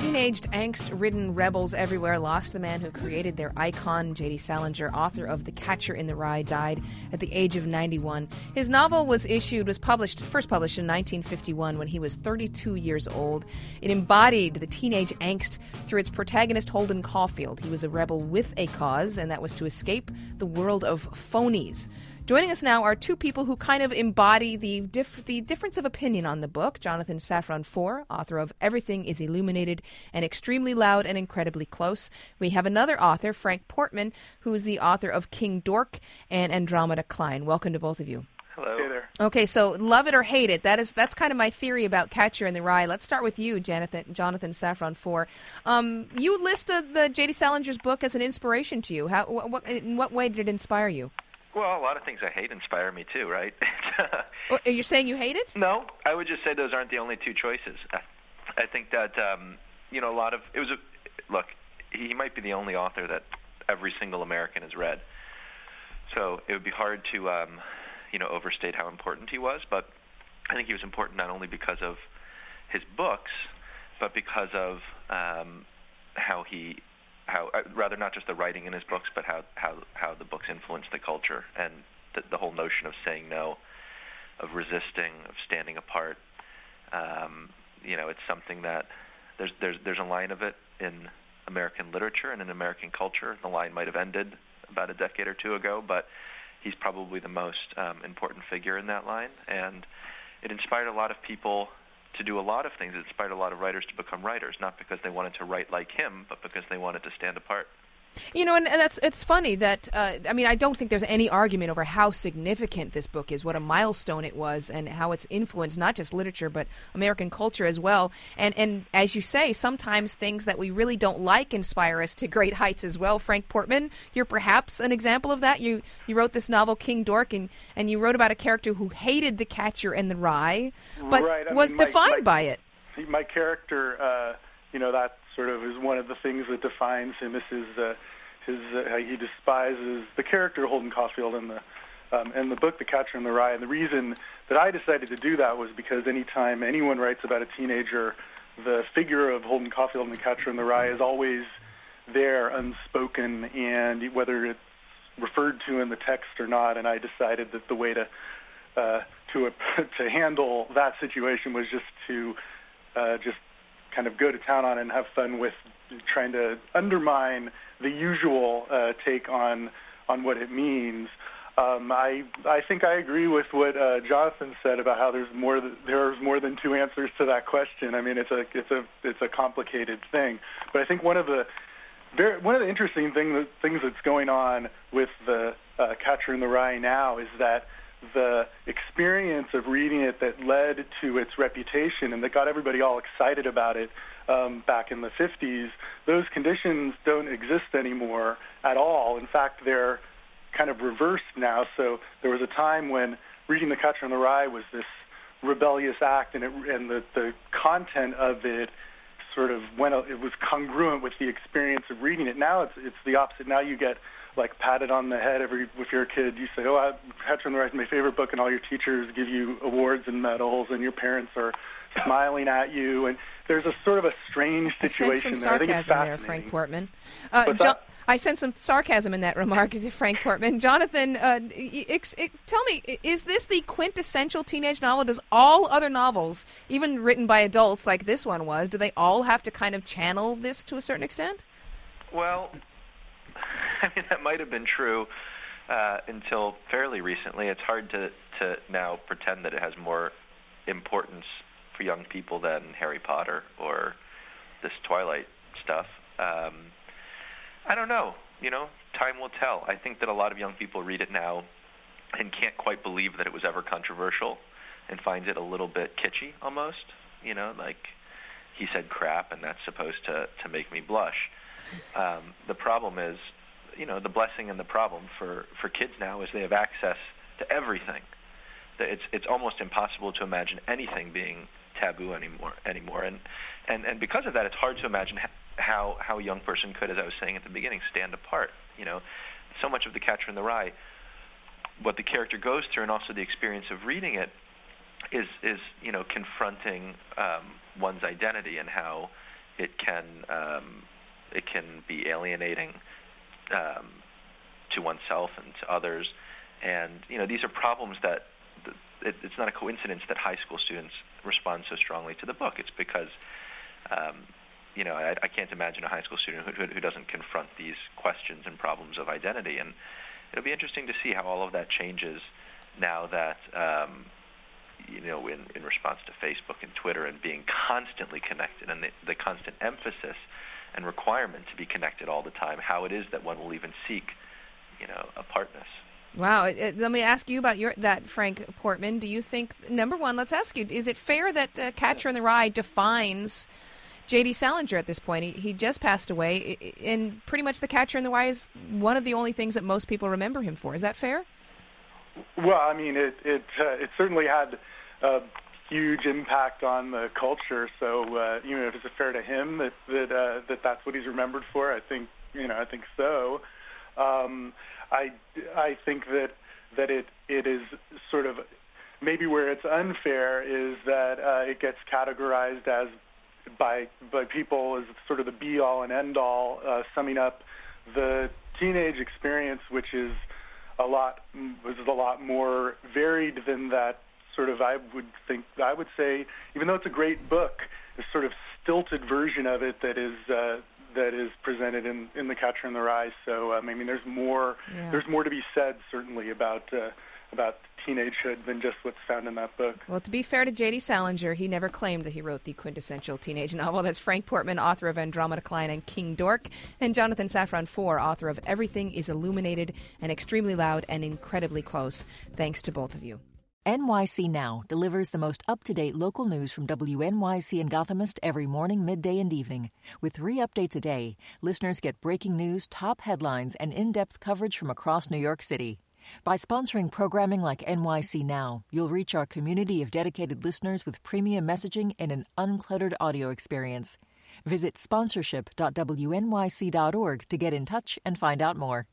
Teenaged, angst-ridden rebels everywhere lost the man who created their icon. J.D. Salinger, author of The Catcher in the Rye, died at the age of 91. His novel was first published in 1951 when he was 32 years old. It embodied the teenage angst through its protagonist, Holden Caulfield. He was a rebel with a cause, and that was to escape the world of phonies. Joining us now are two people who kind of embody the difference of opinion on the book. Jonathan Safran Foer, author of Everything is Illuminated and Extremely Loud and Incredibly Close. We have another author, Frank Portman, who is the author of King Dork and Andromeda Klein. Welcome to both of you. Hello. Hey there. Okay, so love it or hate it. That's kind of my theory about Catcher in the Rye. Let's start with you, Jonathan Safran Foer. You listed the J.D. Salinger's book as an inspiration to you. In what way did it inspire you? Well, a lot of things I hate inspire me too, right? Are you saying you hate it? No, I would just say those aren't the only two choices. I think that a lot of it was look. He might be the only author that every single American has read, so it would be hard to overstate how important he was. But I think he was important not only because of his books, but because of rather not just the writing in his books, but how the books influenced the culture and the whole notion of saying no, of resisting, of standing apart. It's something that there's a line of it in American literature and in American culture. The line might have ended about a decade or two ago, but he's probably the most important figure in that line, and it inspired a lot of people to do a lot of things. It inspired a lot of writers to become writers, not because they wanted to write like him, but because they wanted to stand apart. And it's funny that, I don't think there's any argument over how significant this book is, what a milestone it was, and how it's influenced not just literature, but American culture as well. And as you say, sometimes things that we really don't like inspire us to great heights as well. Frank Portman, you're perhaps an example of that. You wrote this novel, King Dork, and you wrote about a character who hated the Catcher in the Rye, but was defined by it. My character, that sort of is one of the things that defines him. Is his how he despises the character Holden Caulfield in the book The Catcher in the Rye. And the reason that I decided to do that was because anytime anyone writes about a teenager, the figure of Holden Caulfield in The Catcher in the Rye is always there, unspoken, and whether it's referred to in the text or not. And I decided that the way to handle that situation was just to just kind of go to town on and have fun with trying to undermine the usual take on what it means. I think I agree with what Jonathan said about how there's more than two answers to that question. I mean, it's a complicated thing. But I think one of the interesting things that's going on with the Catcher in the Rye now is that the experience of reading it that led to its reputation and that got everybody all excited about it back in the 50s, those conditions don't exist anymore at all. In fact, they're kind of reversed now. So there was a time when reading The Catcher in the Rye was this rebellious act, and the content of it sort of it was congruent with the experience of reading it. Now it's the opposite. Now you get patted on the head if you're a kid. You say, Catcher in the Rye is my favorite book, and all your teachers give you awards and medals, and your parents are smiling at you, and there's a sort of a strange situation there. I think it's fascinating. There, Frank Portman. I sense some sarcasm in that remark, Frank Portman. Jonathan, tell me, is this the quintessential teenage novel? Does all other novels, even written by adults like this one was, do they all have to kind of channel this to a certain extent? Well, I mean, that might have been true until fairly recently. It's hard to now pretend that it has more importance for young people than Harry Potter or this Twilight stuff. I don't know. Time will tell. I think that a lot of young people read it now and can't quite believe that it was ever controversial and finds it a little bit kitschy almost. Like he said crap, and that's supposed to make me blush. The problem is, the blessing and the problem for kids now is they have access to everything. It's almost impossible to imagine anything being taboo anymore. And because of that, it's hard to imagine how a young person could, as I was saying at the beginning, stand apart. So much of The Catcher in the Rye, what the character goes through, and also the experience of reading it, is confronting one's identity and how it can be alienating to oneself and to others. And these are problems that it's not a coincidence that high school students respond so strongly to the book. It's because I can't imagine a high school student who doesn't confront these questions and problems of identity. And it'll be interesting to see how all of that changes now that in response to Facebook and Twitter and being constantly connected, and the constant emphasis and requirement to be connected all the time, how it is that one will even seek apartness. Wow. Let me ask you about that, Frank Portman. Do you think, number one, let's ask you, is it fair that Catcher in the Rye defines J.D. Salinger at this point? He just passed away, and pretty much The Catcher in the Rye is one of the only things that most people remember him for. Is that fair? Well, I mean, it certainly had a huge impact on the culture. So, if it's fair to him that that's what he's remembered for, I think so. I think that it is sort of maybe where it's unfair is that it gets categorized as by people as sort of the be all and end all, summing up the teenage experience, which is a lot more varied than that. Sort of, I would say, even though it's a great book, the sort of stilted version of it that is presented in The Catcher in the Rye. So, I mean, there's more to be said certainly about teenagehood than just what's found in that book. Well, to be fair to J.D. Salinger, he never claimed that he wrote the quintessential teenage novel. That's Frank Portman, author of Andromeda Klein and King Dork, and Jonathan Safran Foer, author of Everything is Illuminated and Extremely Loud and Incredibly Close. Thanks to both of you. NYC Now delivers the most up-to-date local news from WNYC and Gothamist every morning, midday, and evening. With 3 updates a day, listeners get breaking news, top headlines, and in-depth coverage from across New York City. By sponsoring programming like NYC Now, you'll reach our community of dedicated listeners with premium messaging and an uncluttered audio experience. Visit sponsorship.wnyc.org to get in touch and find out more.